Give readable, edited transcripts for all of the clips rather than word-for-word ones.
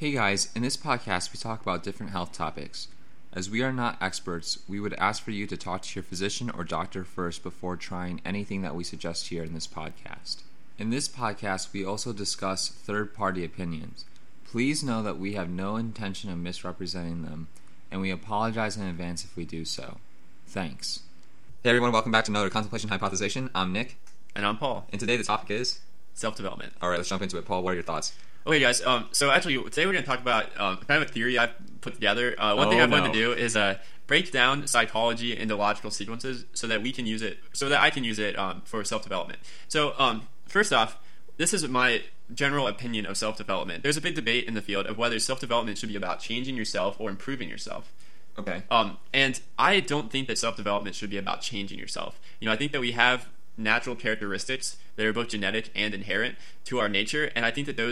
Hey guys, in this podcast we talk about different health topics. As we are not experts, we would ask for you to talk to your physician or doctor first before trying anything that we suggest here in this podcast. In this podcast, we also discuss third-party opinions. Please know that we have no intention of misrepresenting them, and we apologize in advance if we do so. Thanks. Hey everyone, welcome back to another Contemplation Hypothesization. I'm Nick. And I'm Paul. And today the topic is? Self-development. Alright, let's jump into it. Paul, what are your thoughts? Okay guys, so actually today we're going to talk about kind of a theory I've put together. One thing I wanted to do is break down psychology into logical sequences so that we can use it, so that I can use it for self-development. So first off, this is my general opinion of self-development. There's a big debate in the field of whether self-development should be about changing yourself or improving yourself. Okay. And I don't think that self-development should be about changing yourself. I think that we have natural characteristics that are both genetic and inherent to our nature, and I think that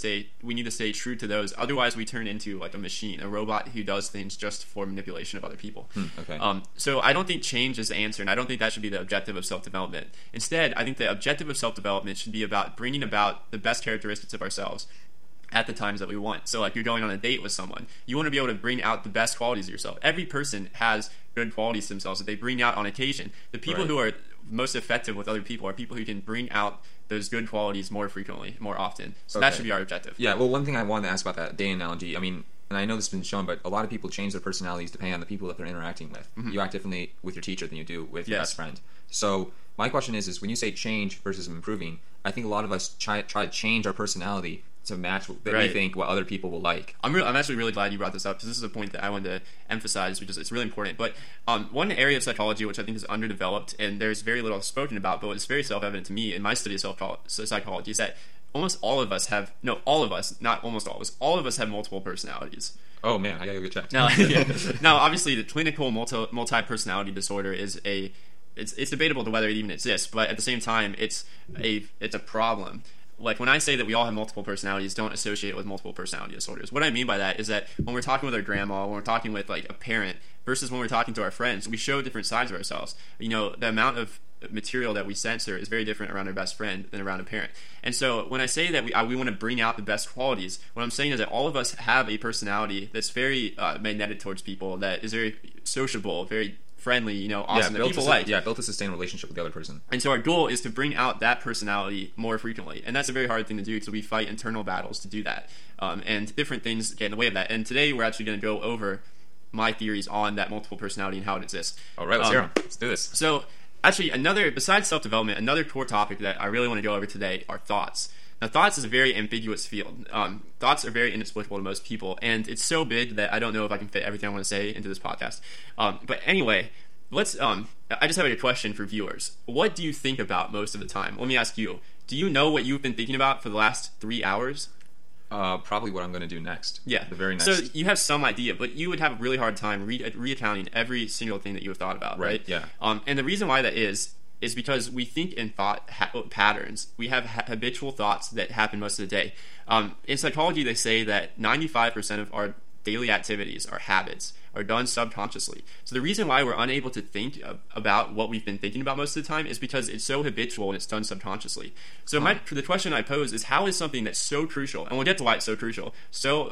we need to stay true to those. Otherwise we turn into like a machine, a robot who does things just for manipulation of other people. Okay. So I don't think change is the answer, and I don't think that should be the objective of self-development. Instead, I think the objective of self-development should be about bringing about the best characteristics of ourselves at the times that we want. So like you're going on a date with someone, you want to be able to bring out the best qualities of yourself. Every person has good qualities to themselves that they bring out on occasion. The people who are most effective with other people are people who can bring out those good qualities more frequently, more often. So that should be our objective. Yeah, well, one thing I wanted to ask about that date analogy, I mean, and I know this has been shown, but a lot of people change their personalities depending on the people that they're interacting with. Mm-hmm. You act differently with your teacher than you do with your best friend. So my question is when you say change versus improving, I think a lot of us try to change our personality to match what we think what other people will like. I'm actually really glad you brought this up because this is a point that I wanted to emphasize because it's really important. But one area of psychology which I think is underdeveloped and there's very little spoken about, but it's very self-evident to me in my study of psychology is that almost all of us have all of us have multiple personalities. Oh man, I gotta go check. Now, obviously, the clinical multi-personality disorder is it's debatable to whether it even exists, but at the same time, it's a problem. Like when I say that we all have multiple personalities, don't associate it with multiple personality disorders. What I mean by that is that when we're talking with our grandma, when we're talking with like a parent, versus when we're talking to our friends, we show different sides of ourselves. The amount of material that we censor is very different around our best friend than around a parent. And so when I say that we want to bring out the best qualities, what I'm saying is that all of us have a personality that's very magnetic towards people, that is very sociable, very friendly, awesome, that people like. Yeah, built to sustain a relationship with the other person. And so our goal is to bring out that personality more frequently. And that's a very hard thing to do because we fight internal battles to do that. And different things get in the way of that. And today we're actually going to go over my theories on that multiple personality and how it exists. All right, let's hear them. Let's do this. So actually, besides self-development, another core topic that I really want to go over today are thoughts. Now, thoughts is a very ambiguous field. Thoughts are very inexplicable to most people, and it's so big that I don't know if I can fit everything I want to say into this podcast. But anyway, let's. I just have a question for viewers. What do you think about most of the time? Let me ask you. Do you know what you've been thinking about for the last 3 hours? Probably what I'm going to do next. Yeah. The very next. So you have some idea, but you would have a really hard time reaccounting every single thing that you have thought about, right? Yeah. And the reason why that is because we think in thought patterns. We have habitual thoughts that happen most of the day. In psychology, they say that 95% of our daily activities, our habits, are done subconsciously. So the reason why we're unable to think about what we've been thinking about most of the time is because it's so habitual and it's done subconsciously. So the question I pose is, how is something that's so crucial, and we'll get to why it's so crucial, so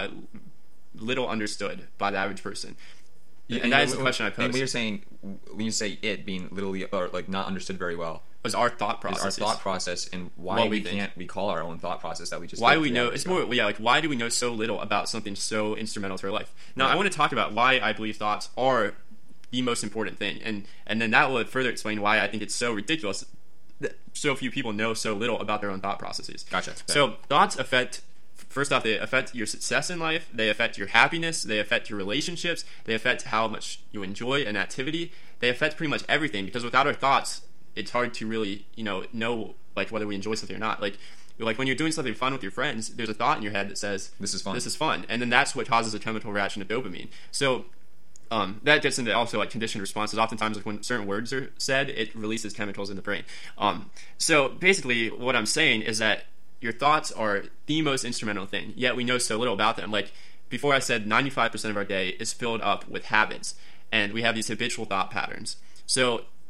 little understood by the average person? And that is the question I pose. And when you say it being literally or like not understood very well, is our thought process. Our thought process and why we can't recall our own thought process that we just why we know it's more like why do we know so little about something so instrumental to our life? Now I want to talk about why I believe thoughts are the most important thing, and then that will further explain why I think it's so ridiculous that so few people know so little about their own thought processes. Gotcha. So thoughts affect. First off, they affect your success in life, they affect your happiness, they affect your relationships, they affect how much you enjoy an activity, they affect pretty much everything, because without our thoughts, it's hard to really, know like whether we enjoy something or not. Like when you're doing something fun with your friends, there's a thought in your head that says, this is fun, and then that's what causes a chemical reaction of dopamine. So that gets into also like conditioned responses. Oftentimes, like when certain words are said, it releases chemicals in the brain. So basically, what I'm saying is that your thoughts are the most instrumental thing, yet we know so little about them. Like before I said 95% of our day is filled up with habits, and we have these habitual thought patterns. So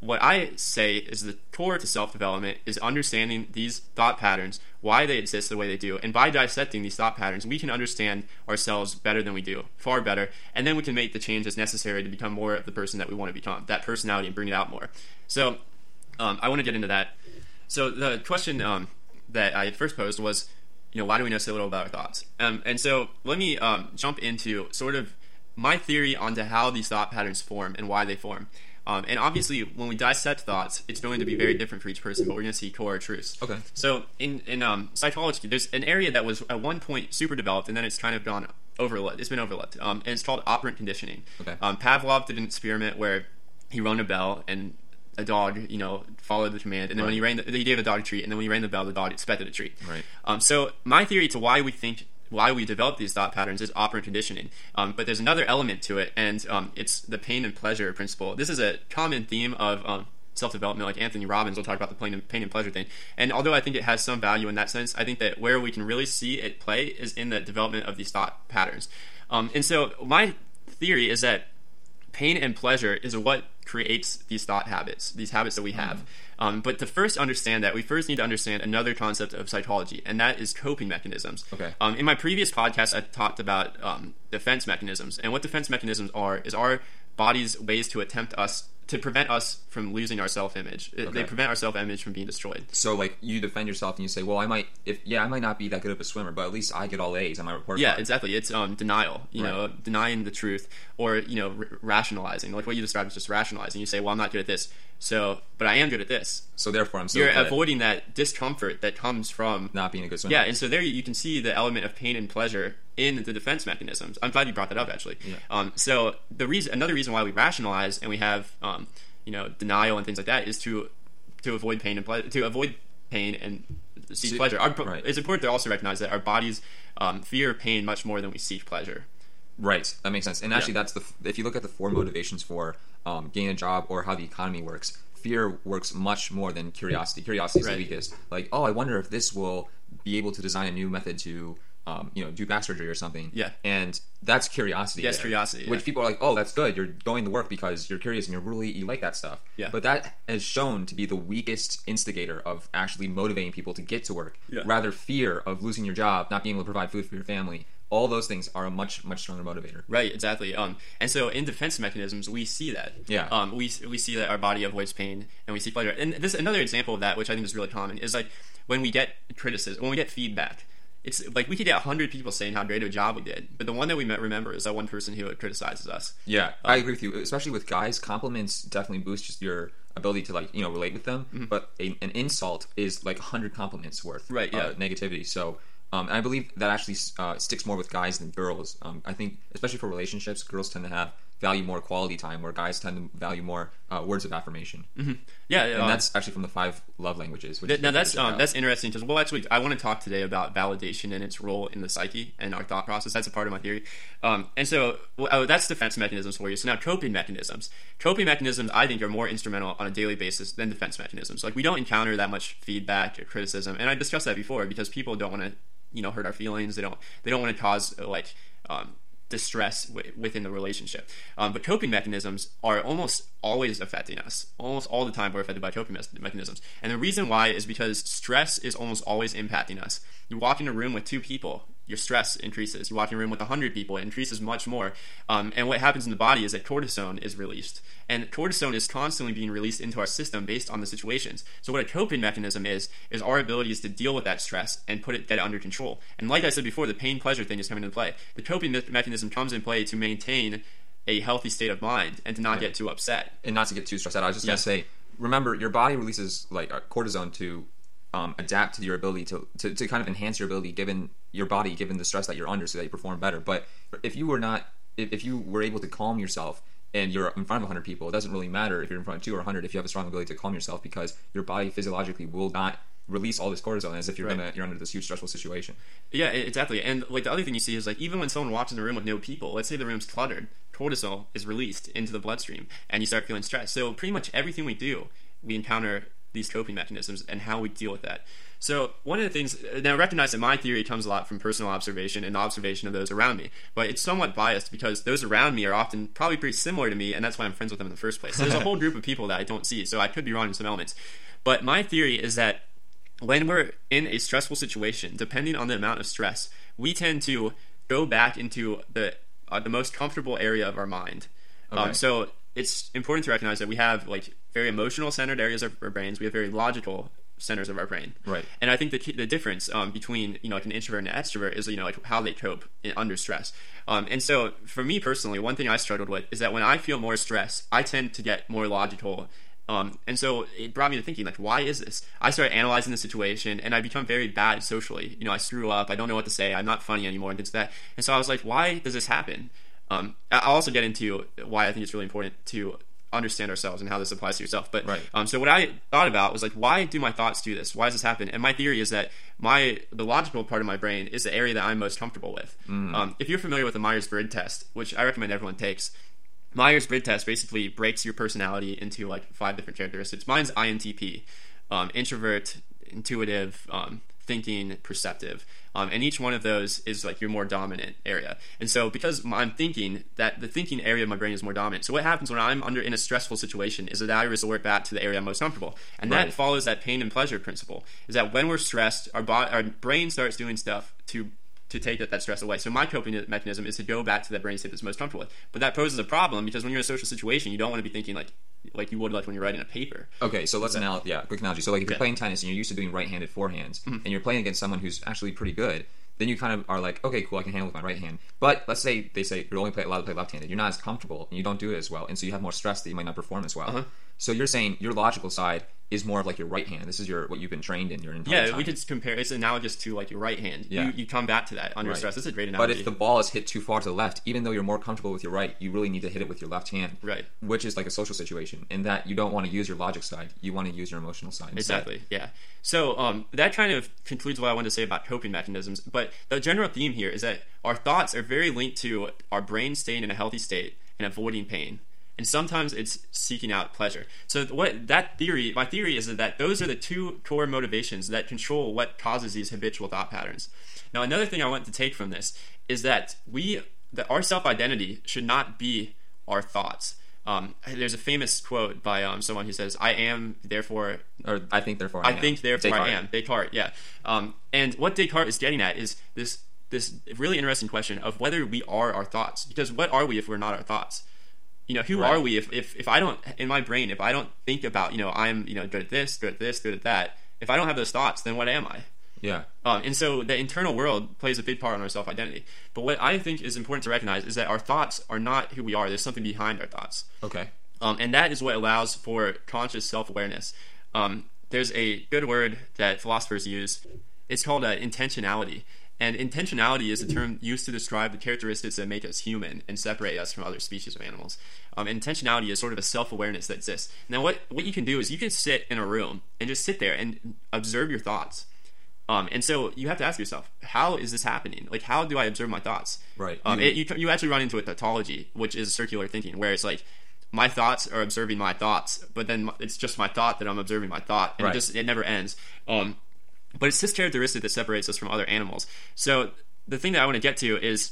what I say is the core to self-development is understanding these thought patterns, why they exist the way they do. And by dissecting these thought patterns, we can understand ourselves better than we do, far better. And then we can make the changes necessary to become more of the person that we want to become, that personality, and bring it out more. So I want to get into that. So the question that I first posed was, why do we know so little about our thoughts? And so let me jump into sort of my theory onto how these thought patterns form and why they form. And obviously, when we dissect thoughts, it's going to be very different for each person, but we're going to see core truths. Okay. So in psychology, there's an area that was at one point super developed, and then it's kind of gone overlooked. It's been overlooked, and it's called operant conditioning. Okay. Pavlov did an experiment where he rang a bell, and a dog, followed the command, and then when he gave a dog a treat, and then when he rang the bell, the dog expected a treat. Right. So my theory to why we develop these thought patterns is operant conditioning. But there's another element to it, and it's the pain and pleasure principle. This is a common theme of self-development. Like Anthony Robbins will talk about the pain and pleasure thing. And although I think it has some value in that sense, I think that where we can really see it play is in the development of these thought patterns. And so my theory is that pain and pleasure is what creates these thought habits, these habits that we have. But to first understand that, we first need to understand another concept of psychology, and that is coping mechanisms. Okay. In my previous podcast, I talked about defense mechanisms, and what defense mechanisms are is our body's ways to prevent us from losing our self-image. Okay. They prevent our self-image from being destroyed. So, like, you defend yourself and you say, well, I might not be that good of a swimmer, but at least I get all A's on my report Yeah, card. exactly. It's denial, denying the truth, or, rationalizing. Like what you described is just rationalizing. You say, well, I'm not good at this, but I am good at this. So therefore, I'm so You're good avoiding that discomfort that comes from not being a good swimmer. Yeah, and so there you can see the element of pain and pleasure in the defense mechanisms. I'm glad you brought that up, actually. Yeah. So another reason why we rationalize and we have denial and things like that is to avoid pain and seek pleasure. Right. It's important to also recognize that our bodies fear pain much more than we seek pleasure. Right, that makes sense. And actually, that's if you look at the 4 motivations for getting a job or how the economy works, fear works much more than curiosity. Curiosity is the weakest. Like, I wonder if this will be able to design a new method to do back surgery or something. Yeah. And that's curiosity. Yes, curiosity. Which people are like, oh, that's good. You're going to work because you're curious and you like that stuff. Yeah. But that has shown to be the weakest instigator of actually motivating people to get to work. Yeah. Rather, fear of losing your job, not being able to provide food for your family. All those things are a much, much stronger motivator. Right, exactly. And so in defense mechanisms, we see that. Yeah. We see that our body avoids pain and we see pleasure. And this another example of that, which I think is really common, is like when we get criticism, when we get feedback. It's like we could get 100 people saying how great of a job we did, but the one that we remember is that one person who criticizes us. Yeah, I agree with you. Especially with guys, compliments definitely boost just your ability to relate with them. Mm-hmm. But an insult is like 100 compliments worth of negativity. So I believe that actually sticks more with guys than girls. I think, especially for relationships, girls tend to value more quality time, where guys tend to value more words of affirmation. Mm-hmm. Yeah, and that's actually from the 5 love languages. Now that's interesting because actually I want to talk today about validation and its role in the psyche and our thought process. That's a part of my theory, and so that's defense mechanisms for you. So now coping mechanisms. Coping mechanisms, I think, are more instrumental on a daily basis than defense mechanisms. Like we don't encounter that much feedback or criticism, and I discussed that before because people don't want to hurt our feelings. They don't want to cause distress within the relationship. But coping mechanisms are almost always affecting us. Almost all the time we're affected by coping mechanisms. And the reason why is because stress is almost always impacting us. You walk in a room with 2 people, your stress increases. You walk in a room with 100 people, it increases much more. And what happens in the body is that cortisone is released. And cortisone is constantly being released into our system based on the situations. So what a coping mechanism is our ability to deal with that stress and get it under control. And like I said before, the pain-pleasure thing is coming into play. The coping mechanism comes in play to maintain a healthy state of mind and to not get too upset. And not to get too stressed out. I was just going to say, remember, your body releases cortisone to adapt to your ability to kind of enhance your ability given the stress that you're under so that you perform better. But if you were able to calm yourself and you're in front of 100 people, it doesn't really matter if you're in front of 2 or 100 if you have a strong ability to calm yourself, because your body physiologically will not release all this cortisone as if you're under this huge stressful situation. Yeah, exactly. And like the other thing you see is like even when someone walks in a room with no people, let's say the room's cluttered, cortisol is released into the bloodstream and you start feeling stressed. So pretty much everything we do, we encounter these coping mechanisms and how we deal with that. So one of the things, now recognize that my theory comes a lot from personal observation and observation of those around me, but it's somewhat biased because those around me are often probably pretty similar to me, and that's why I'm friends with them in the first place. So there's a whole group of people that I don't see, so I could be wrong in some elements. But my theory is that when we're in a stressful situation, depending on the amount of stress, we tend to go back into the most comfortable area of our mind. Okay. So it's important to recognize that we have like very emotional centered areas of our brains. We have very logical centers of our brain. Right. And I think the difference between like an introvert and an extrovert is like how they cope under stress. And so for me personally, one thing I struggled with is that when I feel more stress, I tend to get more logical. And so it brought me to thinking, like, why is this? I started analyzing the situation, and I become very bad socially. I screw up. I don't know what to say. I'm not funny anymore, and things like that. And so I was like, why does this happen? I'll also get into why I think it's really important to understand ourselves and how this applies to yourself. But right. So what I thought about was like, why do my thoughts do this? Why does this happen? And my theory is that the logical part of my brain is the area that I'm most comfortable with. If you're familiar with the Myers-Briggs test, which I recommend everyone takes, Myers-Briggs test basically breaks your personality into like 5 different characteristics. Mine's INTP, introvert, intuitive, thinking, perceptive. And each one of those is like your more dominant area. And so because I'm thinking, that the thinking area of my brain is more dominant. So what happens when I'm in a stressful situation is that I resort back to the area I'm most comfortable. And right. that follows that pain and pleasure principle, is that when we're stressed, our brain starts doing stuff to take that stress away. So my coping mechanism is to go back to that brain state that's most comfortable with. But that poses a problem because when you're in a social situation, you don't want to be thinking like you would like when you're writing a paper. Okay, so let's quick analogy. So like if you're playing tennis and you're used to doing right-handed forehands, and you're playing against someone who's actually pretty good, then you kind of are like, okay, cool, I can handle it with my right hand. But let's say they say you're only allowed to play left-handed. You're not as comfortable, and you don't do it as well, and so you have more stress that you might not perform as well. So you're saying your logical side is more of like your right hand. This is what you've been trained in your entire time. Yeah, we could compare. It's analogous to like your right hand. Yeah. You come back to that under right. stress. That's a great analogy. But if the ball is hit too far to the left, even though you're more comfortable with your right, you really need to hit it with your left hand. Right. Which is like a social situation, in that you don't want to use your logic side. You want to use your emotional side instead. Exactly, yeah. So that kind of concludes what I wanted to say about coping mechanisms. But the general theme here is that our thoughts are very linked to our brain staying in a healthy state and avoiding pain. And sometimes it's seeking out pleasure. So my theory is that those are the 2 core motivations that control what causes these habitual thought patterns. Now, another thing I want to take from this is that our self-identity should not be our thoughts. There's a famous quote by someone who says, "I am, therefore," or "I think, therefore I am." I think, therefore Descartes. I am. Descartes, yeah. And what Descartes is getting at is this really interesting question of whether we are our thoughts. Because what are we if we're not our thoughts? Who right. are we if I don't, in my brain, if I don't think about, I'm, good at this, good at this, good at that, if I don't have those thoughts, then what am I? Yeah. And so the internal world plays a big part in our self-identity. But what I think is important to recognize is that our thoughts are not who we are. There's something behind our thoughts. Okay. And that is what allows for conscious self-awareness. There's a good word that philosophers use. It's called intentionality. And intentionality is a term used to describe the characteristics that make us human and separate us from other species of animals. Intentionality is sort of a self-awareness that exists. Now, what you can do is you can sit in a room and just sit there and observe your thoughts. And so you have to ask yourself, how is this happening? Like, how do I observe my thoughts? Right. You actually run into a tautology, which is circular thinking, where it's like, my thoughts are observing my thoughts, but then it's just my thought that I'm observing my thought, and right. it never ends. But it's this characteristic that separates us from other animals. So the thing that I want to get to is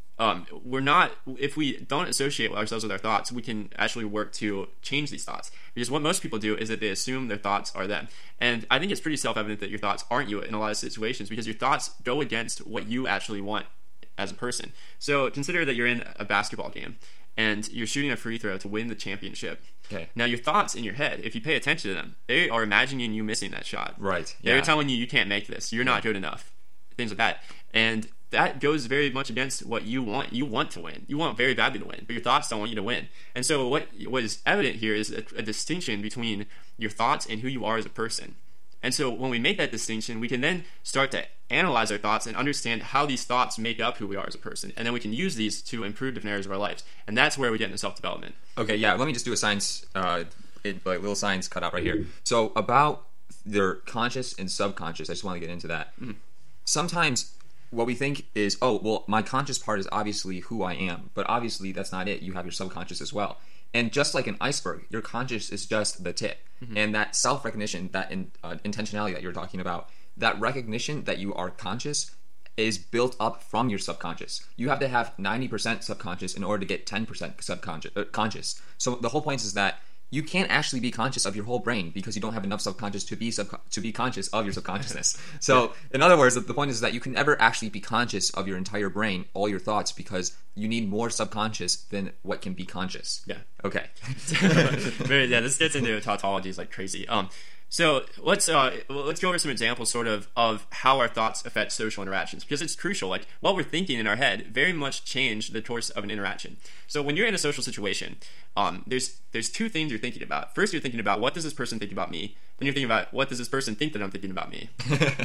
if we don't associate ourselves with our thoughts, we can actually work to change these thoughts. Because what most people do is that they assume their thoughts are them. And I think it's pretty self-evident that your thoughts aren't you in a lot of situations, because your thoughts go against what you actually want as a person. So consider that you're in a basketball game and you're shooting a free throw to win the championship. Okay. Now, your thoughts in your head, if you pay attention to them, they are imagining you missing that shot. Right. They're telling you can't make this. You're not good enough. Things like that. And that goes very much against what you want. You want to win. You want very badly to win, but your thoughts don't want you to win. And so what is evident here is a distinction between your thoughts and who you are as a person. And so when we make that distinction, we can then start to analyze our thoughts and understand how these thoughts make up who we are as a person. And then we can use these to improve different areas of our lives. And that's where we get into self-development. Okay, yeah, let me just do a science, little science cutout right here. So about their conscious and subconscious, I just want to get into that. Mm-hmm. Sometimes what we think is, my conscious part is obviously who I am. But obviously that's not it. You have your subconscious as well. And just like an iceberg, your conscious is just the tip. And that self-recognition, that intentionality that you're talking about, that recognition that you are conscious is built up from your subconscious. You have to have 90% subconscious in order to get 10% conscious. So the whole point is that you can't actually be conscious of your whole brain because you don't have enough subconscious to be conscious of your subconsciousness. So in other words, the point is that you can never actually be conscious of your entire brain, all your thoughts, because you need more subconscious than what can be conscious. Yeah. Okay. Yeah, this gets into tautologies like crazy. So let's go over some examples sort of how our thoughts affect social interactions, because it's crucial. Like what we're thinking in our head very much change the course of an interaction. So when you're in a social situation, there's two things you're thinking about. First, you're thinking about what does this person think about me. Then you're thinking about what does this person think that I'm thinking about me.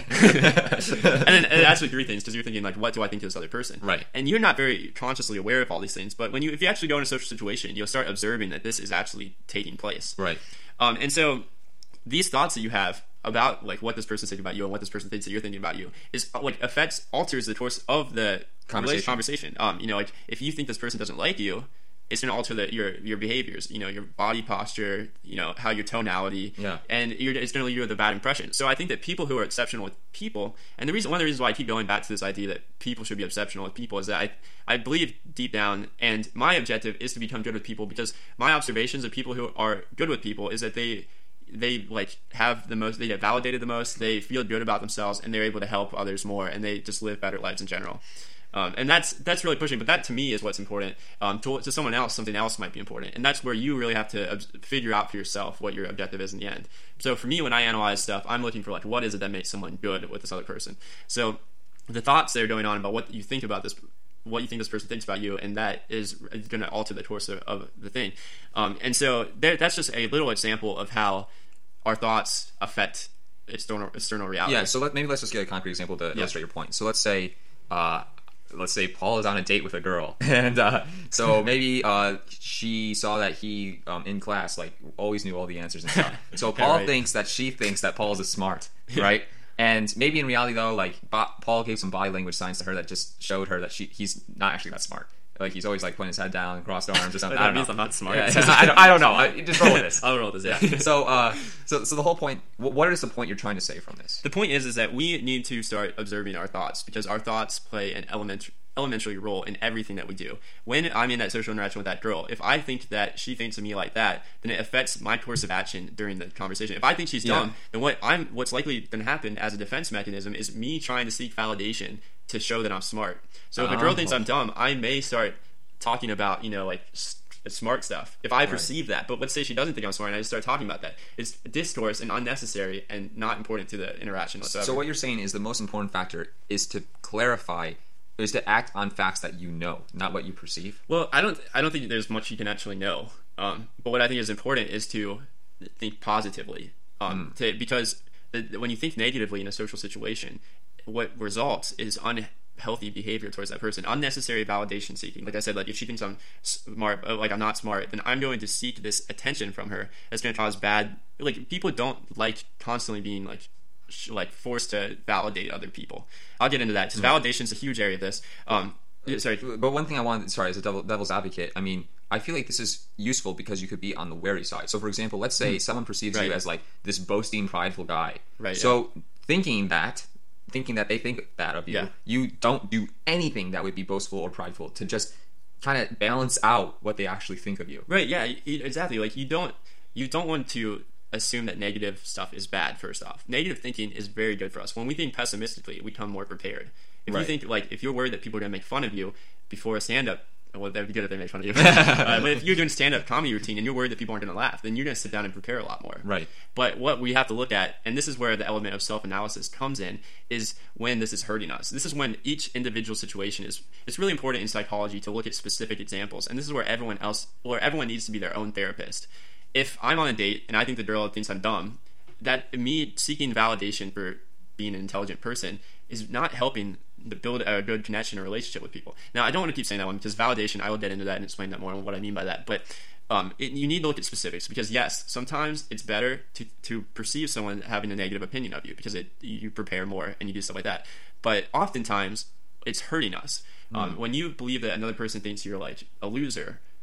and actually three things, because you're thinking like, what do I think of this other person? Right. And you're not very consciously aware of all these things. But if you actually go in a social situation, you'll start observing that this is actually taking place. Right. And so these thoughts that you have about like what this person's thinking about you and what this person thinks that you're thinking about you is like alters the course of the conversation. Like if you think this person doesn't like you, it's going to alter your behaviors, your body posture, how your tonality, and it's going to leave you with a bad impression. So I think that people who are exceptional with people, and one of the reasons why I keep going back to this idea that people should be exceptional with people is that I believe deep down, and my objective is to become good with people, because my observations of people who are good with people is that they like have the most, they get validated the most, they feel good about themselves, and they're able to help others more, and they just live better lives in general. And that's really pushing, but that to me is what's important. To someone else, something else might be important, and that's where you really have to figure out for yourself what your objective is in the end. So for me, when I analyze stuff, I'm looking for like, what is it that makes someone good with this other person? So the thoughts that are going on about what you think about this, what you think this person thinks about you, and that is going to alter the course of the thing. And so that's just a little example of how our thoughts affect external reality. Yeah, so let's just get a concrete example to illustrate your point. So let's say Paul is on a date with a girl, and so maybe she saw that he in class like always knew all the answers and stuff. So Paul thinks that she thinks that Paul is smart, right? And maybe in reality though, like Paul gave some body language signs to her that just showed her that he's not actually that smart. Like he's always like putting his head down, crossed arms or something. That means I'm not smart. Yeah, I don't know. Just roll with this. I'll roll with this. Yeah. So the whole point. What is the point you're trying to say from this? The point is that we need to start observing our thoughts, because our thoughts play an elementary role in everything that we do. When I'm in that social interaction with that girl, if I think that she thinks of me like that, then it affects my course of action during the conversation. If I think she's dumb, then what's likely going to happen as a defense mechanism is me trying to seek validation to show that I'm smart. So if a girl thinks I'm dumb, I may start talking about, like smart stuff if I perceive that. But let's say she doesn't think I'm smart and I just start talking about that. It's discourse and unnecessary and not important to the interaction whatsoever. So what you're saying is the most important factor is to clarify, is to act on facts that you know, not what you perceive. Well, I don't think there's much you can actually know. But what I think is important is to think positively. Because when you think negatively in a social situation, what results is unhealthy behavior towards that person, unnecessary validation seeking. Like I said, like if she thinks I'm smart, like I'm not smart, then I'm going to seek this attention from her. That's going to cause bad. Like people don't like constantly being like forced to validate other people. I'll get into that because validation is a huge area of this. Sorry, but one thing I wanted, as a devil's advocate, I mean, I feel like this is useful because you could be on the wary side. So, for example, let's say someone perceives you as like this boasting, prideful guy. Right. So, thinking that they think that of you, you don't do anything that would be boastful or prideful to just kind of balance out what they actually think of you. Right. Yeah. Exactly. Like you don't want to assume that negative stuff is bad. First off, negative thinking is very good for us. When we think pessimistically, we become more prepared. If you think if you're worried that people are going to make fun of you before a stand-up, well, that'd be good if they make fun of you. But if you're doing a stand-up comedy routine and you're worried that people aren't going to laugh, then you're going to sit down and prepare a lot more. Right. But what we have to look at, and this is where the element of self-analysis comes in, is when this is hurting us. This is when each individual situation is. It's really important in psychology to look at specific examples, and this is where everyone needs to be their own therapist. If I'm on a date and I think the girl thinks I'm dumb, that me seeking validation for being an intelligent person is not helping to build a good connection or relationship with people. Now, I don't want to keep saying that one because validation, I will get into that and explain that more and what I mean by that. But you need to look at specifics because, yes, sometimes it's better to perceive someone having a negative opinion of you because you prepare more and you do stuff like that. But oftentimes, it's hurting us. When you believe that another person thinks you're like a loser,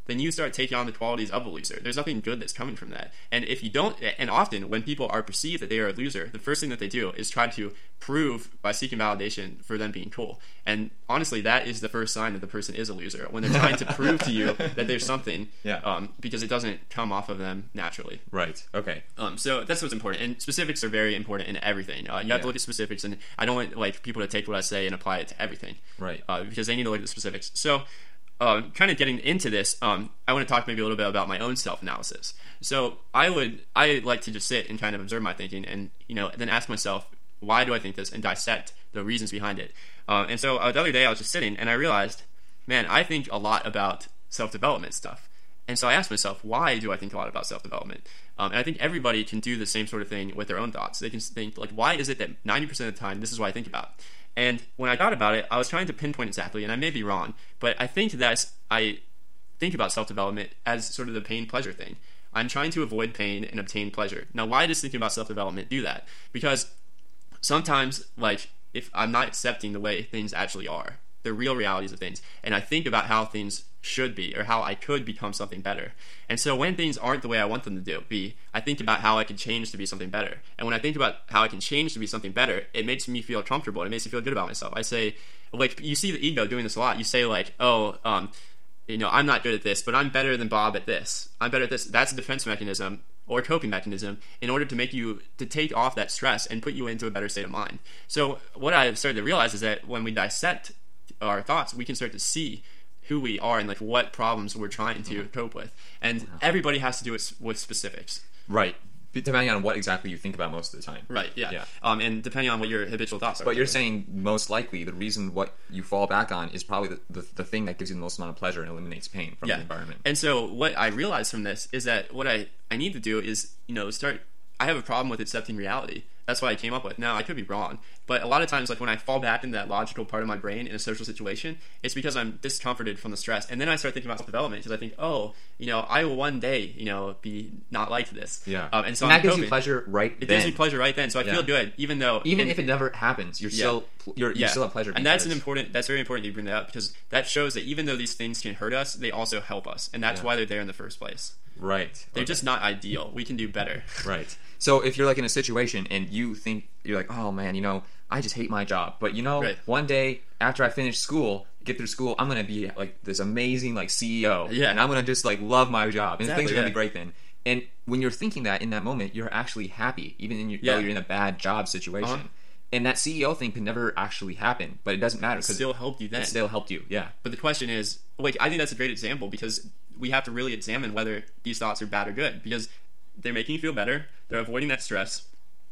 then you start taking on the qualities of a loser. There's nothing good that's coming from that. And if you don't, and often when people are perceived that they are a loser, the first thing that they do is try to prove by seeking validation for them being cool. And honestly, that is the first sign that the person is a loser, when they're trying to prove to you that there's something, because it doesn't come off of them naturally. Right. Okay. So that's what's important. And specifics are very important in everything. You have to look at specifics, and I don't want like people to take what I say and apply it to everything. Right. Because they need to look at the specifics. So kind of getting into this, I want to talk maybe a little bit about my own self-analysis. So I like to just sit and kind of observe my thinking, and then ask myself, why do I think this, and dissect the reasons behind it. And so the other day I was just sitting and I realized, man, I think a lot about self-development stuff. And so I asked myself, why do I think a lot about self-development? And I think everybody can do the same sort of thing with their own thoughts. They can think, like, why is it that 90% of the time this is what I think about? And when I thought about it, I was trying to pinpoint exactly, and I may be wrong, but I think that I think about self-development as sort of the pain-pleasure thing. I'm trying to avoid pain and obtain pleasure. Now, why does thinking about self-development do that? Because sometimes, like, if I'm not accepting the way things actually are, the real realities of things, and I think about how things should be, or how I could become something better. And so when things aren't the way I want them to be, I think about how I can change to be something better. And when I think about how I can change to be something better, it makes me feel comfortable. It makes me feel good about myself. I say, like, you see the ego doing this a lot. You say, like, I'm not good at this, but I'm better than Bob at this. I'm better at this. That's a defense mechanism or coping mechanism in order to make you, to take off that stress and put you into a better state of mind. So what I've started to realize is that when we dissect our thoughts, we can start to see who we are and like what problems we're trying to cope with. And everybody has to do it with specifics. Right. Depending on what exactly you think about most of the time. Right, yeah. And depending on what your habitual thoughts are. But you're saying most likely the reason what you fall back on is probably the thing that gives you the most amount of pleasure and eliminates pain from the environment. And so what I realized from this is that what I need to do is, I have a problem with accepting reality. That's what I came up with. Now, I could be wrong, but a lot of times, like when I fall back into that logical part of my brain in a social situation, it's because I'm discomforted from the stress. And then I start thinking about self-development because I think, I will one day, be not like this. Yeah. And so that gives you pleasure right then. It gives me pleasure right then. So I feel good, even if it never happens, you still have pleasure. And that's very important you bring that up, because that shows that even though these things can hurt us, they also help us. And that's why they're there in the first place. Right. They're just not ideal. We can do better. Right. So if you're like in a situation and you think, you're like, oh man, I just hate my job. But one day after I finish get through school, I'm going to be like this amazing like CEO. Yeah. And I'm going to just like love my job. And things are going to be great then. And when you're thinking that in that moment, you're actually happy, even though you're in a bad job situation. Uh-huh. And that CEO thing can never actually happen, but it doesn't matter. It still helped you then. It still helped you, yeah. But the question is, like, I think that's a great example, because we have to really examine whether these thoughts are bad or good, because they're making you feel better. They're avoiding that stress.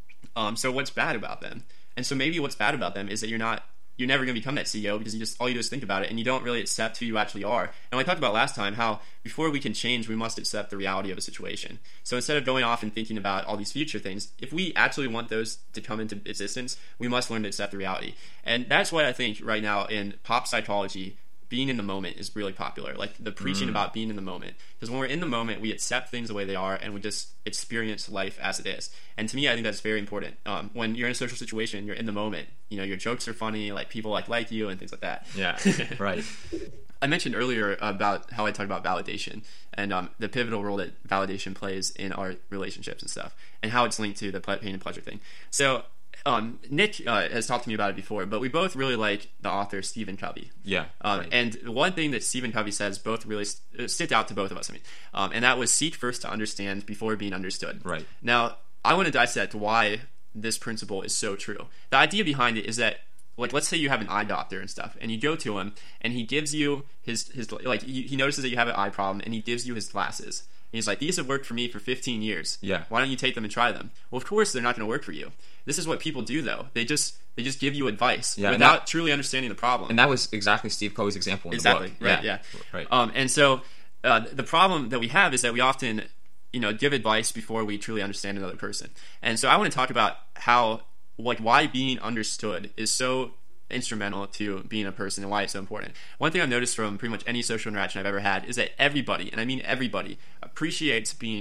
So what's bad about them? And so maybe what's bad about them is that you're never going to become that CEO, because all you do is think about it, and you don't really accept who you actually are. And I talked about last time how before we can change, we must accept the reality of a situation. So instead of going off and thinking about all these future things, if we actually want those to come into existence, we must learn to accept the reality. And that's why I think right now in pop psychology, being in the moment is really popular, like the preaching about being in the moment. Because when we're in the moment, we accept things the way they are, and we just experience life as it is. And to me, I think that's very important. When you're in a social situation, you're in the moment. Your jokes are funny, like people like you and things like that. Yeah, right. I mentioned earlier about how I talk about validation and the pivotal role that validation plays in our relationships and stuff, and how it's linked to the pain and pleasure thing. So Nick has talked to me about it before, but we both really like the author Stephen Covey. Yeah. Right. And one thing that Stephen Covey says both really stick out to both of us, and that was seek first to understand before being understood. Right. Now, I want to dissect why this principle is so true. The idea behind it is that, like, let's say you have an eye doctor and stuff, and you go to him, and he gives you his he notices that you have an eye problem, and he gives you his glasses. And he's like, these have worked for me for 15 years. Yeah. Why don't you take them and try them? Well, of course, they're not going to work for you. This is what people do, though. They just give you advice without truly understanding the problem. And that was exactly Steve Covey's example in the book. Right, yeah. Right. And so the problem that we have is that we often, give advice before we truly understand another person. And so I want to talk about how, why being understood is so instrumental to being a person and why it's so important. One thing I've noticed from pretty much any social interaction I've ever had is that everybody, and I mean everybody, appreciates being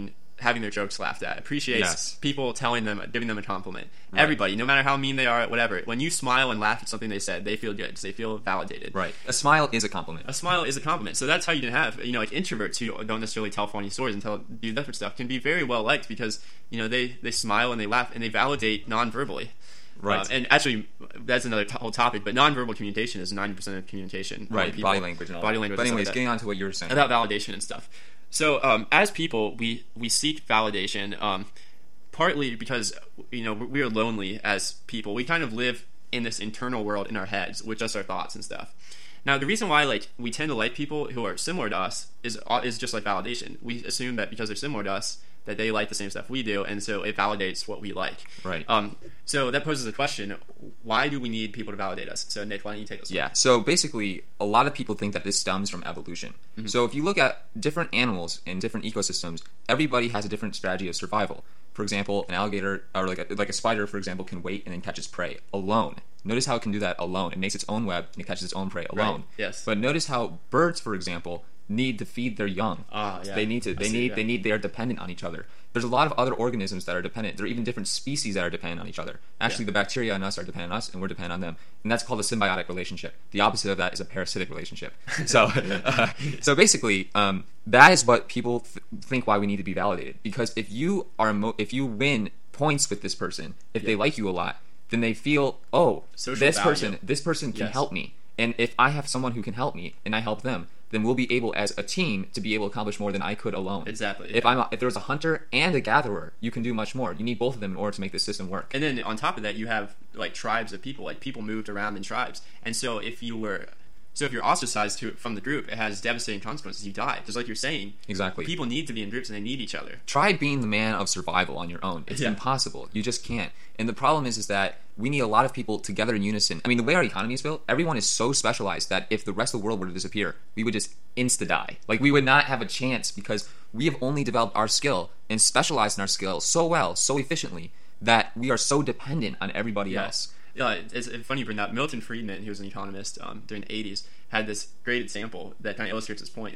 having their jokes laughed at, appreciates Yes. people giving them a compliment. Right. Everybody, no matter how mean they are, whatever, when you smile and laugh at something they said, they feel good. They feel validated. Right. A smile is a compliment. A smile is a compliment. So that's how you can have, like introverts who don't necessarily tell funny stories and do different stuff can be very well liked because, they smile and they laugh and they validate non-verbally. Right. And actually, that's another whole topic, but nonverbal communication is 90% of communication. Right. Body language and all Body that. language. But and stuff anyways, like that. getting on to what you were saying. About validation and stuff. So as people, we seek validation partly because we are lonely as people. We kind of live in this internal world in our heads with just our thoughts and stuff. Now, the reason why we tend to like people who are similar to us is just like validation. We assume that because they're similar to us, that they like the same stuff we do, and so it validates what we like. Right. So that poses a question: why do we need people to validate us? So Nick, why don't you take this one? Yeah, so basically, a lot of people think that this stems from evolution. Mm-hmm. So if you look at different animals in different ecosystems, everybody has a different strategy of survival. For example, an alligator, or like a spider, for example, can wait and then catch its prey alone. Notice how it can do that alone. It makes its own web and it catches its own prey alone. Right. Yes. But notice how birds, for example, need to feed their young. Yeah. They are dependent on each other. There's a lot of other organisms that are dependent. There are even different species that are dependent on each other. Actually, the bacteria in us are dependent on us, and we're dependent on them. And that's called a symbiotic relationship. The opposite of that is a parasitic relationship. So, so basically, that is what people think why we need to be validated. Because if you win points with this person, if they like you a lot, then they feel, Social this value. person can help me. And if I have someone who can help me and I help them, then we'll be able, as a team, to be able to accomplish more than I could alone. Exactly. If there's a hunter and a gatherer, you can do much more. You need both of them in order to make the system work. And then on top of that, you have tribes of people. People moved around in tribes, and so if you're ostracized from the group, it has devastating consequences. You die, just like you're saying. Exactly. People need to be in groups, and they need each other. Try being the man of survival on your own. It's impossible. You just can't. And the problem is that we need a lot of people together in unison. I mean, the way our economy is built, everyone is so specialized that if the rest of the world were to disappear, we would just insta-die. We would not have a chance because we have only developed our skill and specialized in our skill so well, so efficiently, that we are so dependent on everybody else. Yeah, it's funny you bring that. Milton Friedman, who was an economist during the 80s, had this great example that kind of illustrates his point.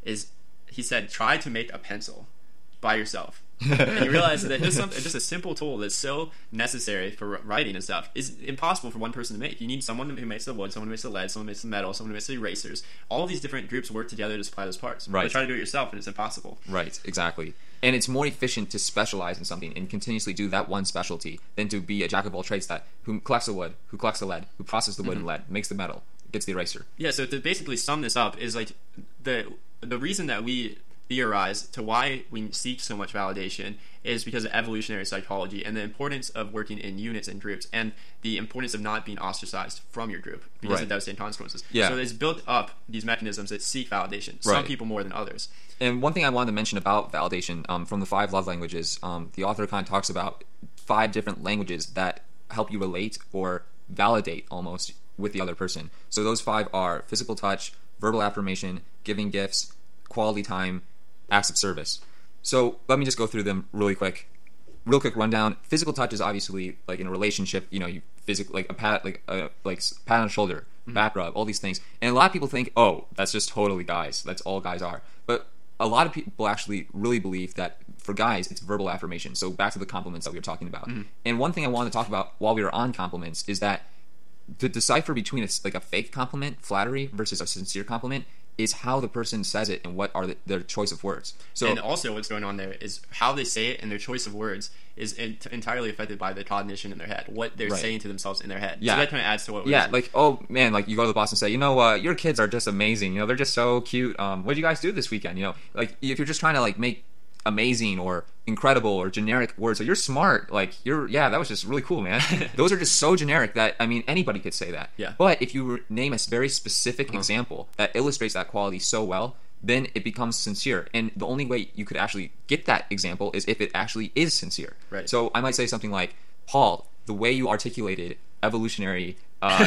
He said, try to make a pencil by yourself. And you realize that just a simple tool that's so necessary for writing and stuff is impossible for one person to make. You need someone who makes the wood, someone who makes the lead, someone who makes the metal, someone who makes the erasers. All of these different groups work together to supply those parts. Right. But try to do it yourself, and it's impossible. Right, exactly. And it's more efficient to specialize in something and continuously do that one specialty than to be a jack of all trades who collects the wood, who collects the lead, who processes the wood and lead, makes the metal, gets the eraser. Yeah, so to basically sum this up is the reason that we theorize to why we seek so much validation is because of evolutionary psychology and the importance of working in units and groups and the importance of not being ostracized from your group because of devastating consequences. Yeah. So it's built up these mechanisms that seek validation. Some people more than others. And one thing I wanted to mention about validation, from the 5 love languages, the author kind of talks about 5 different languages that help you relate or validate almost with the other person. So those 5 are physical touch, verbal affirmation, giving gifts, quality time, acts of service. So let me just go through them real quick rundown. Physical touch is obviously in a relationship, you physically a pat, pat on the shoulder, back rub, all these things. And a lot of people think, that's just totally guys. That's all guys are. But a lot of people actually really believe that for guys, it's verbal affirmation. So back to the compliments that we were talking about. And one thing I wanted to talk about while we were on compliments is that to decipher between a fake compliment, flattery, versus a sincere compliment is how the person says it and what are their choice of words. So, and also what's going on there is how they say it and their choice of words is entirely affected by the cognition in their head, what they're saying to themselves in their head. Yeah. So that kind of adds to what we're saying. You go to the boss and say, your kids are just amazing. They're just so cute. What did you guys do this weekend? If you're just trying to make amazing or incredible or generic words, so you're smart, that was just really cool, man. Those are just so generic that anybody could say that. Yeah. But if you name a very specific example that illustrates that quality so well, then it becomes sincere. And the only way you could actually get that example is if it actually is sincere. Right. So I might say something like, Paul, the way you articulated evolutionary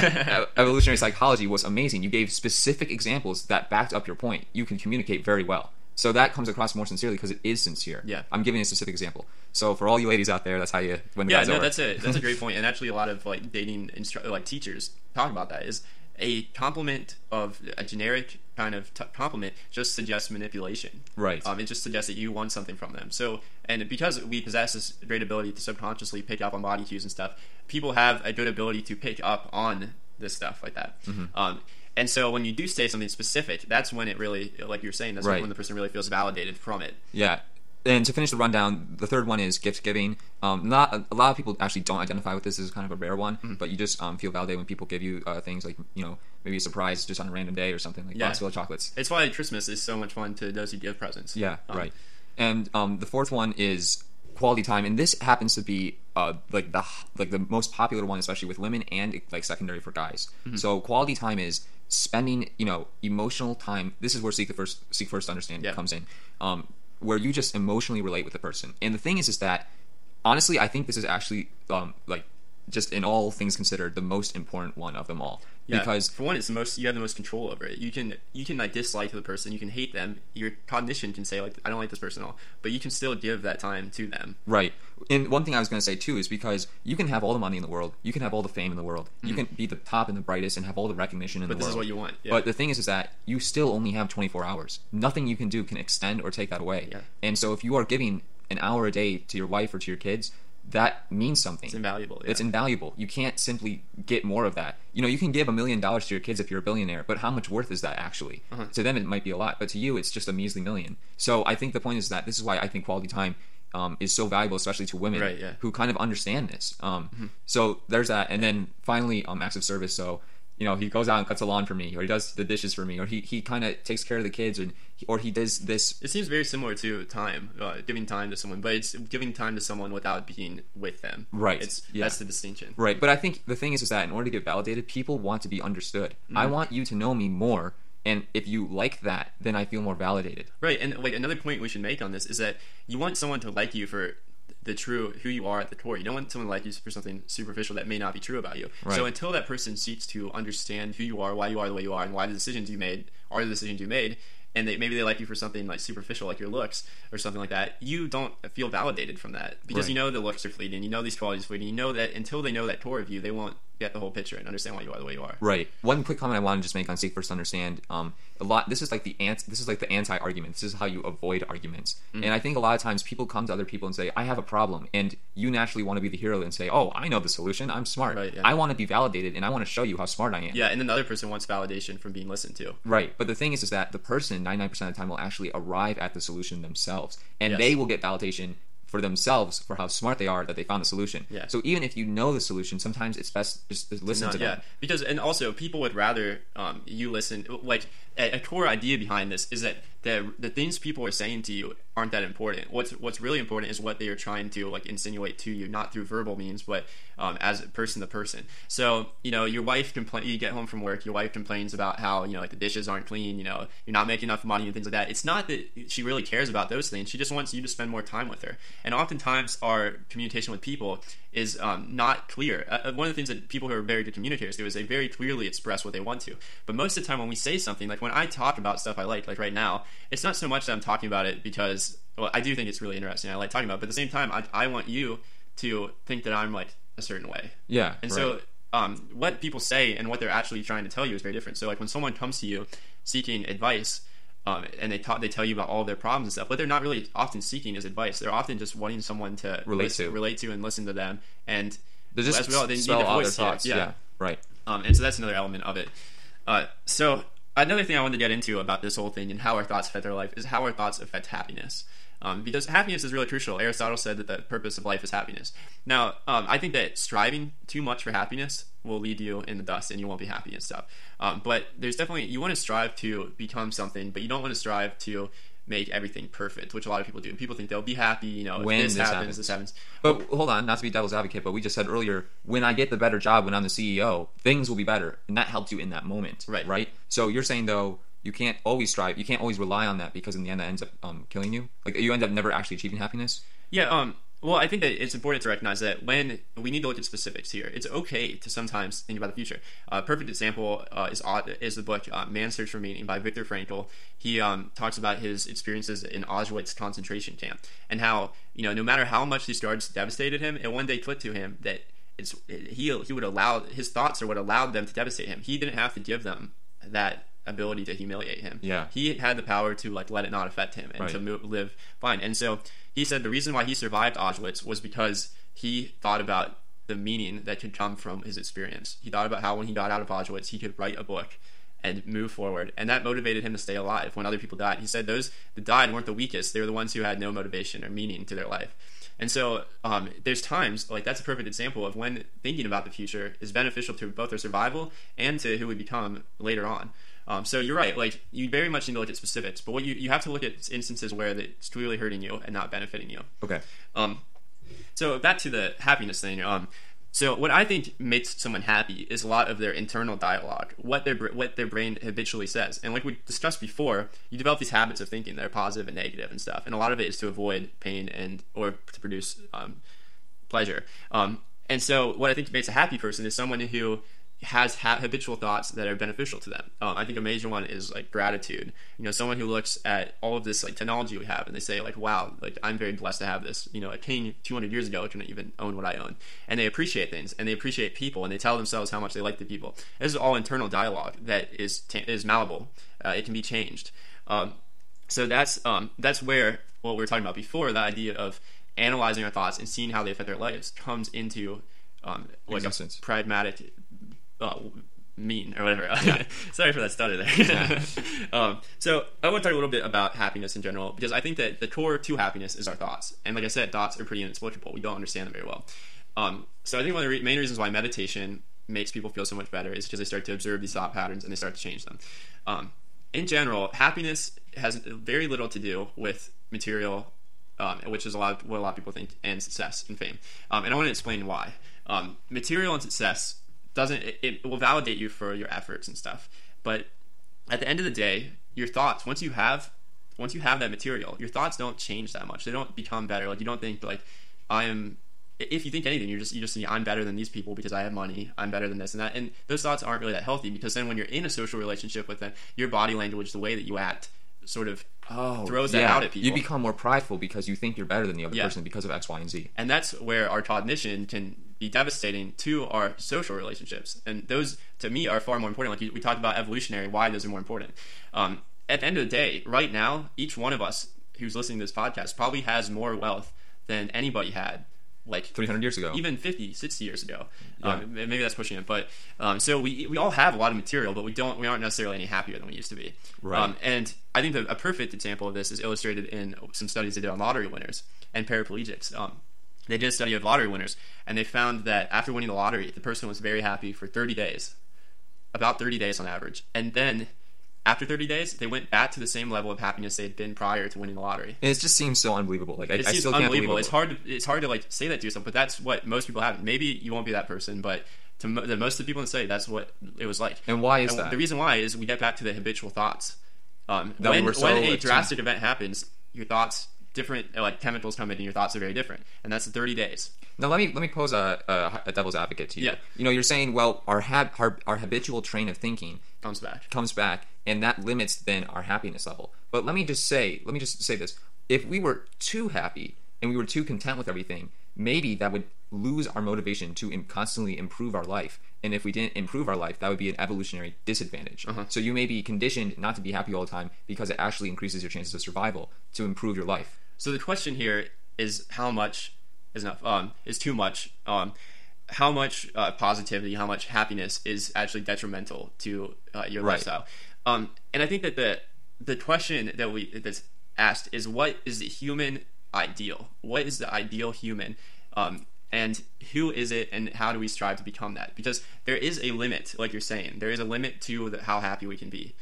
psychology was amazing. You gave specific examples that backed up your point. You can communicate very well. So that comes across more sincerely because it is sincere. Yeah. I'm giving a specific example. So for all you ladies out there, that's how you win the guys over. That's a great point. And actually a lot of dating teachers talk about that a compliment of a generic kind of compliment just suggests manipulation. Right. It just suggests that you want something from them. So, and because we possess this great ability to subconsciously pick up on body cues and stuff, people have a good ability to pick up on this stuff like that. And so when you do say something specific, that's when it really, like you're saying, that's Right. when the person really feels validated from it. Yeah. And to finish the rundown, the third one is gift giving. Not a lot of people actually don't identify with this. This is kind of a rare one, but you just feel validated when people give you things like, maybe a surprise just on a random day or something, like box full of chocolates. It's why Christmas is so much fun to those who give presents. Yeah, right. And the fourth one is quality time, and this happens to be like the most popular one, especially with women, and like secondary for guys. So quality time is spending emotional time. This is where seek first to understand comes in, where you just emotionally relate with the person. And the thing is that honestly, I think this is actually like, just in all things considered, the most important one of them all. Yeah, because for one, it's you have the most control over it. You can like dislike the person, you can hate them. Your cognition can say like, I don't like this person at all, but you can still give that time to them. Right. And one thing I was going to say too is because you can have all the money in the world, you can have all the fame in the world, you can be the top and the brightest and have all the recognition in the world. But this is what you want. Yeah. But the thing is that you still only have 24 hours. Nothing you can do can extend or take that away. Yeah. And so if you are giving an hour a day to your wife or to your kids, that means something. It's invaluable. Yeah. It's invaluable. You can't simply get more of that. You can give $1 million to your kids if you're a billionaire, but how much worth is that actually? To them, it might be a lot, but to you, it's just a measly million. So I think the point is that this is why I think quality time is so valuable, especially to women who kind of understand this. So there's that. And then finally, acts of service. So, he goes out and cuts the lawn for me, or he does the dishes for me, or he kind of takes care of the kids, or he does this. It seems very similar to time, giving time to someone, but it's giving time to someone without being with them. Right. That's the distinction. Right. But I think the thing is that in order to get validated, people want to be understood. I want you to know me more, and if you like that, then I feel more validated. Right. And like another point we should make on this is that you want someone to like you for the true who you are at the core. You don't want someone to like you for something superficial that may not be true about you. Right. So until that person seeks to understand who you are, why you are the way you are, and why the decisions you made are the decisions you made, and maybe they like you for something like superficial, like your looks or something like that, you don't feel validated from that, because Right. the looks are fleeting, these qualities are fleeting, that until they know that core of you, they won't get the whole picture and understand why you are the way you are. Right. One quick comment I want to just make on seek first to understand. This is like the anti-argument. This is how you avoid arguments. And I think a lot of times people come to other people and say, I have a problem, and you naturally want to be the hero and say, oh, I know the solution, I'm smart. Right, yeah. I want to be validated, and I want to show you how smart I am. Yeah, and then the other person wants validation from being listened to. Right. But the thing is that the person 99% of the time will actually arrive at the solution themselves, and Yes. they will get validation for themselves for how smart they are that they found the solution. Yeah. So even if you know the solution, sometimes it's best just to listen to them. Because, and also people would rather you listen. Like a core idea behind this is that the things people are saying to you aren't that important. What's really important is what they are trying to like insinuate to you, not through verbal means, but as person to person. So your wife you get home from work, your wife complains about how like the dishes aren't clean, you're not making enough money and things like that. It's not that she really cares about those things. She just wants you to spend more time with her. And oftentimes our communication with people is not clear. One of the things that people who are very good communicators do is they very clearly express what they want to. But most of the time when we say something, like when I talk about stuff I like right now, it's not so much that I'm talking about it because, well, I do think it's really interesting. I like talking about it, but at the same time, I want you to think that I'm like a certain way. Yeah. And right. so what people say and what they're actually trying to tell you is very different. So like when someone comes to you seeking advice, and they tell you about all of their problems and stuff, what they're not really often seeking is advice. They're often just wanting someone to relate to and listen to them. And they're just as well, they need spell a out voice. their thoughts. Yeah. Right. And so that's another element of it. So another thing I wanted to get into about this whole thing and how our thoughts affect our life is how our thoughts affect happiness. Because happiness is really crucial. Aristotle said that the purpose of life is happiness. Now, I think that striving too much for happiness will lead you in the dust and you won't be happy and stuff. But there's definitely, you want to strive to become something, but you don't want to strive to make everything perfect, which a lot of people do. People think they'll be happy, when if this happens. But hold on, not to be devil's advocate, but we just said earlier, when I get the better job, when I'm the CEO, things will be better, and that helps you in that moment. Right? So you're saying, though, you can't always strive, you can't always rely on that, because in the end that ends up killing you? Like, you end up never actually achieving happiness? Yeah, well, I think that it's important to recognize that when we need to look at specifics here, it's okay to sometimes think about the future. A perfect example is the book Man's Search for Meaning by Viktor Frankl. He talks about his experiences in Auschwitz concentration camp and how, no matter how much these guards devastated him, it one day clicked to him that he would allow, his thoughts are what allowed them to devastate him. He didn't have to give them that ability to humiliate him. Yeah. He had the power to like let it not affect him and to live fine. And so he said the reason why he survived Auschwitz was because he thought about the meaning that could come from his experience. He thought about how when he got out of Auschwitz, he could write a book and move forward, and that motivated him to stay alive when other people died. He said those that died weren't the weakest; they were the ones who had no motivation or meaning to their life. And so there's times, like that's a perfect example of when thinking about the future is beneficial to both our survival and to who we become later on. So you're right, like you very much need to look at specifics, but what you have to look at instances where it's clearly hurting you and not benefiting you. Okay. So back to the happiness thing. So what I think makes someone happy is a lot of their internal dialogue, what their brain habitually says. And like we discussed before, you develop these habits of thinking that are positive and negative and stuff. And a lot of it is to avoid pain or to produce pleasure. And so what I think makes a happy person is someone who has habitual thoughts that are beneficial to them. I think a major one is like gratitude. Someone who looks at all of this like technology we have and they say like, wow, like I'm very blessed to have this. A king 200 years ago couldn't even own what I own. And they appreciate things and they appreciate people and they tell themselves how much they like the people. This is all internal dialogue that is malleable. It can be changed. So that's where what we were talking about before, the idea of analyzing our thoughts and seeing how they affect our lives comes into like a pragmatic mean or whatever. Yeah. Sorry for that stutter there. Yeah. So I want to talk a little bit about happiness in general, because I think that the core to happiness is our thoughts. And like I said, thoughts are pretty inexplicable. We don't understand them very well. So I think one of the main reasons why meditation makes people feel so much better is because they start to observe these thought patterns and they start to change them. In general, happiness has very little to do with material, which is what a lot of people think, and success and fame. And I want to explain why. Material and success it will validate you for your efforts and stuff, but at the end of the day, your thoughts, once you have that material, your thoughts don't change that much. They don't become better. Like you don't think like if you think anything, you just think I'm better than these people because I have money, I'm better than this and that, and those thoughts aren't really that healthy, because then when you're in a social relationship with them, your body language, the way that you act, sort of throws that out at people. You become more prideful because you think you're better than the other person because of X, Y, and Z. And that's where our cognition can be devastating to our social relationships. And those, to me, are far more important. Like we talked about evolutionary, why those are more important. At the end of the day, right now, each one of us who's listening to this podcast probably has more wealth than anybody had like 300 years ago, even 50, 60 years ago. Maybe that's pushing it, but so we all have a lot of material, but we aren't necessarily any happier than we used to be. Right. And I think a perfect example of this is illustrated in some studies they did on lottery winners and paraplegics. They did a study of lottery winners, and they found that after winning the lottery, the person was very happy for 30 days, about 30 days on average, and then after 30 days, they went back to the same level of happiness they had been prior to winning the lottery. And it just seems so unbelievable. Like I still can't believe it. It's hard to like say that to yourself, but that's what most people have. Maybe you won't be that person, but to most of the people in the study, that's what it was like. And why is that? The reason why is we get back to the habitual thoughts. When a drastic event happens, your thoughts, different like chemicals come in, and your thoughts are very different, and that's 30 days. Now let me pose a devil's advocate to you. Yeah. You're saying, well, our habitual train of thinking comes back, and that limits then our happiness level. But let me just say this: if we were too happy and we were too content with everything, maybe that would lose our motivation to constantly improve our life. And if we didn't improve our life, that would be an evolutionary disadvantage. So you may be conditioned not to be happy all the time because it actually increases your chances of survival to improve your life. So the question here is how much is enough? Is too much? How much positivity, how much happiness is actually detrimental to your lifestyle? And I think that the question that's asked is, what is the human ideal? What is the ideal human? And who is it, and how do we strive to become that? Because there is a limit, like you're saying. There is a limit to how happy we can be.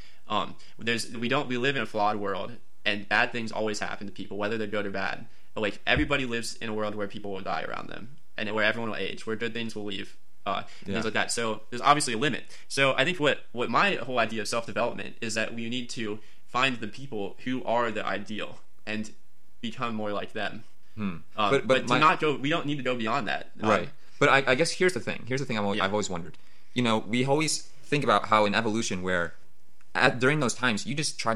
We live in a flawed world, and bad things always happen to people, whether they're good or bad. But like everybody lives in a world where people will die around them, and where everyone will age, where good things will leave, things like that. So there's obviously a limit. So I think what my whole idea of self-development is that we need to find the people who are the ideal and become more like them. But we don't need to go beyond that. Right. But I guess here's the thing. I've always wondered. We always think about how in evolution, where during those times you just try to get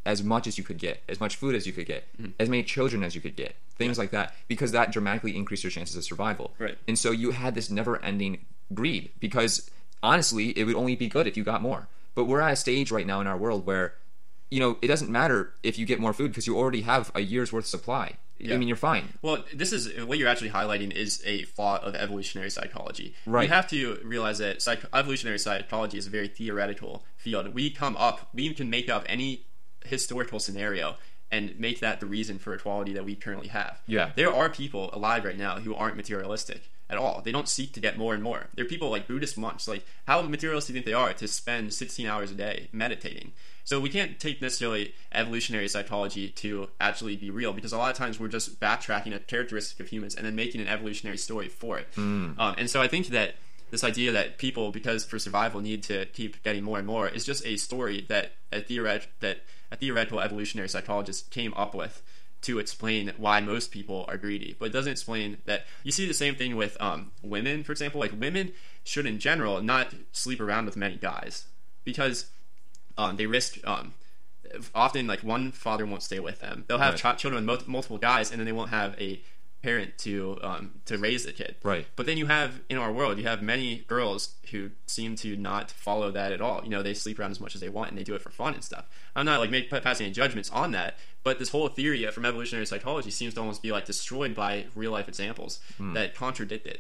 as much as you could get, as much food as you could get, as many children as you could get, things like that, because that dramatically increased your chances of survival. Right. And so you had this never-ending greed, because honestly, it would only be good if you got more. But we're at a stage right now in our world where, it doesn't matter if you get more food because you already have a year's worth of supply. Yeah. I mean, you're fine. Well, this is what you're actually highlighting is a flaw of evolutionary psychology. Right. You have to realize that evolutionary psychology is a very theoretical field. We can make up any historical scenario and make that the reason for equality that we currently have. Yeah. There are people alive right now who aren't materialistic at all. They don't seek to get more and more. There are people like Buddhist monks. Like, how materialistic do you think they are to spend 16 hours a day meditating? So we can't take necessarily evolutionary psychology to actually be real, because a lot of times we're just backtracking a characteristic of humans and then making an evolutionary story for it. And so I think that this idea that people, because for survival, need to keep getting more and more is just a story that a theoretical evolutionary psychologist came up with to explain why most people are greedy. But it doesn't explain that. You see the same thing with women, for example. Like, women should in general not sleep around with many guys, because they risk often, like, one father won't stay with them. They'll have children with multiple guys, and then they won't have a parent to raise the kid. Right. But then you have, in our world, you have many girls who seem to not follow that at all. They sleep around as much as they want, and they do it for fun and stuff. I'm not like passing any judgments on that, but this whole theory from evolutionary psychology seems to almost be like destroyed by real life examples that contradict it.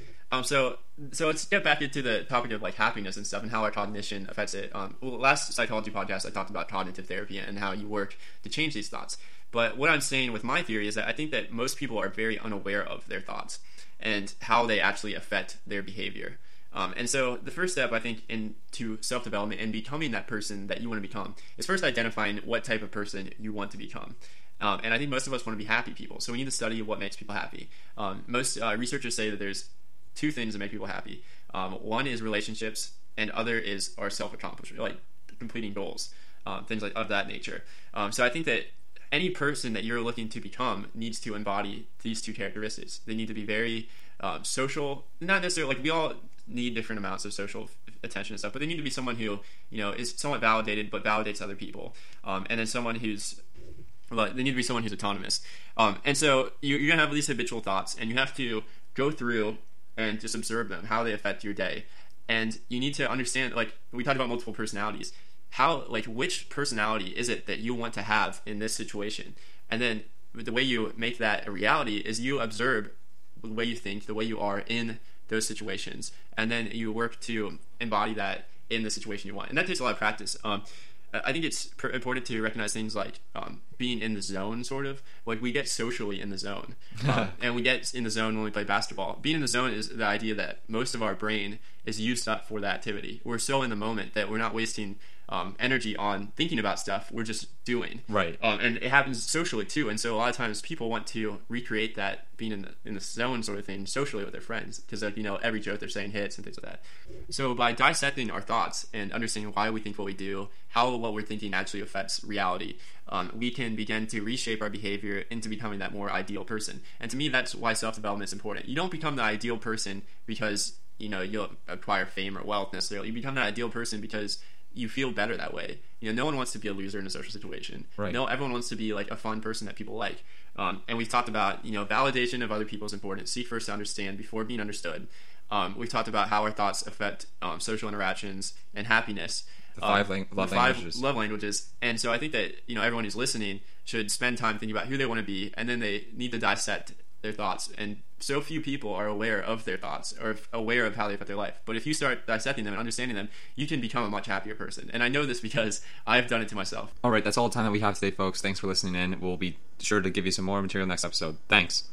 So let's get back into the topic of like happiness and stuff and how our cognition affects it. Last psychology podcast I talked about cognitive therapy and how you work to change these thoughts. But what I'm saying with my theory is that I think that most people are very unaware of their thoughts and how they actually affect their behavior. And so the first step, I think, into self-development and becoming that person that you want to become is first identifying what type of person you want to become. And I think most of us want to be happy people. So we need to study what makes people happy. Most researchers say that there's two things that make people happy. One is relationships, and other is our self-accomplishment, like completing goals, things like of that nature. So I think that any person that you're looking to become needs to embody these two characteristics. They need to be very social, not necessarily, like, we all need different amounts of social attention and stuff, but they need to be someone who, is somewhat validated but validates other people. And then someone who's, they need to be someone who's autonomous. And so you're going to have these habitual thoughts, and you have to go through and just observe them, how they affect your day. And you need to understand, like, we talked about multiple personalities. Which personality is it that you want to have in this situation? And then the way you make that a reality is you observe the way you think, the way you are in those situations, and then you work to embody that in the situation you want. And that takes a lot of practice. I think it's important to recognize things like being in the zone, sort of. Like, we get socially in the zone. And we get in the zone when we play basketball. Being in the zone is the idea that most of our brain is used up for that activity. We're so in the moment that we're not wasting energy on thinking about stuff. We're just doing. Right. And it happens socially, too. And so a lot of times people want to recreate that being in the zone sort of thing socially with their friends, because, every joke they're saying hits and things like that. So by dissecting our thoughts and understanding why we think what we do, how what we're thinking actually affects reality, we can begin to reshape our behavior into becoming that more ideal person. And to me, that's why self-development is important. You don't become the ideal person because, you'll acquire fame or wealth necessarily. You become that ideal person because you feel better that way. No one wants to be a loser in a social situation. Right. No, everyone wants to be like a fun person that people like. And we've talked about, validation of other people is important. Seek first to understand before being understood. We've talked about how our thoughts affect social interactions and happiness. The five love languages. And so I think that, everyone who's listening should spend time thinking about who they want to be, and then they need to dissect their thoughts. And so few people are aware of their thoughts or aware of how they affect their life. But if you start dissecting them and understanding them, you can become a much happier person. And I know this because I've done it to myself. All right, that's all the time that we have today, folks. Thanks for listening in. We'll be sure to give you some more material next episode. Thanks.